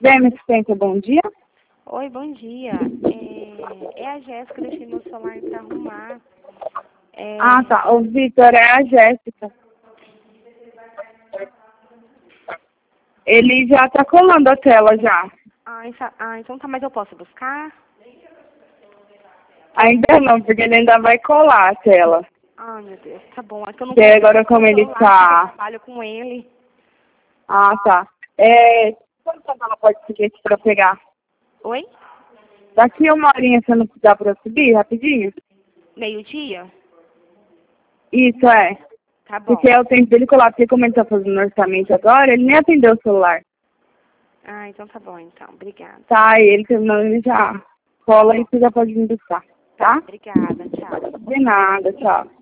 Vem, minha assistência, bom dia. Oi, bom dia. É a Jéssica, eu deixei meu celular para arrumar. Ah, tá. O Vitor é a Jéssica. Ele já tá colando a tela já. Então tá, mas eu posso buscar? Ainda não, porque ele ainda vai colar a tela. Ai, meu Deus, tá bom. É que eu não E consigo agora buscar como o ele celular, porque eu tá... trabalho com ele. Ah, tá. Quando que ela pode seguir aqui pra pegar? Oi? Daqui uma horinha você não dá pra eu subir, rapidinho? Meio-dia? Isso, é. Tá bom. Porque é o tempo dele colar, porque como ele tá fazendo orçamento agora, ele nem atendeu o celular. Ah, então tá bom, então. Obrigada. Tá, e ele terminando, ele já cola e você já pode vir buscar, tá? Obrigada, tchau. De nada, tchau.